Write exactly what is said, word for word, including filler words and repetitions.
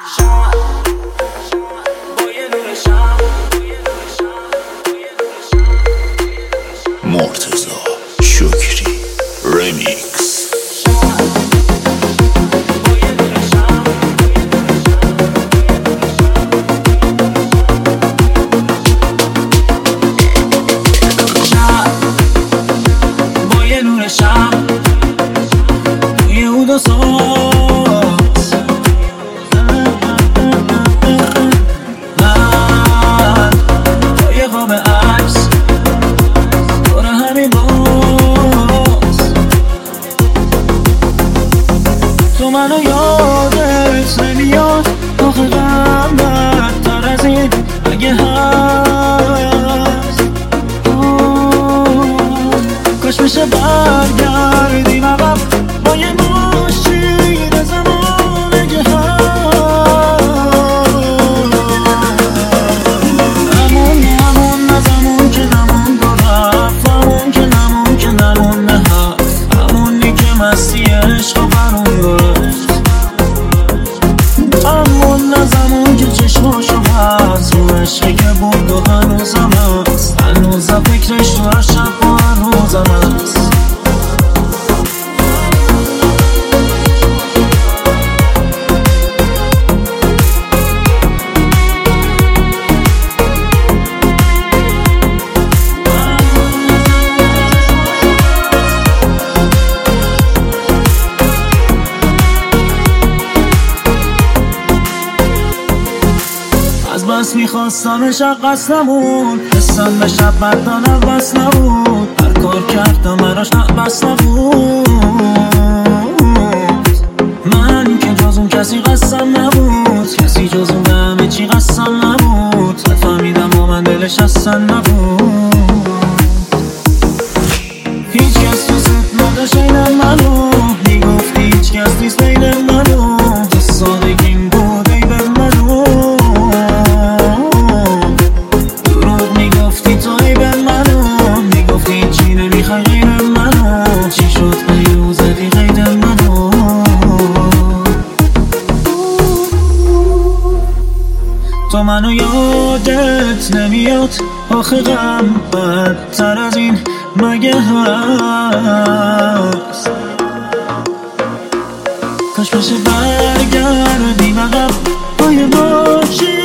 مرتضی شکری ریمیکس. با یه نور شب توی اود و ساز من با یه خواب عکس دور همین باز تو منو یادت نمیاد آخه غم بدتر از این اگه هست. کاش میشه برگردیم عقب با یه ماشین زمان که هست. همون همون از همون که نمون دو رفت، همون که نمون که نمون نه هست، همونی که مستی عشق و برون گشت، همون از همون که چشماشو هست رو عشقی که بود و هنوزم هست، هنوزم فکرش رو هر شب و هر روزم هست. از بس میخواستمش قصد نمون، حسم به شب بردانم بس نبود، هر کار کردم براش بس نبود. من که جز اون کسی قصدم نبود، کسی جز اون همه چی قصدم نبود، فهمیدم با من دلش اصلا نبود. هیچ کس دوست نداشت اینم منو، میگفتی هیچ کس نیست بین منو، تو سادگیم بود ای به منو، دروغ میگفتی تو ای به منو، میگفتی چی نمیخوای غیر منو، چی شد غیر زدی غیر منو. تو منو یادت نمیاد آخه غم بدتر از این مگه هست. کاش بشه برگردیم عقب با یه ماشین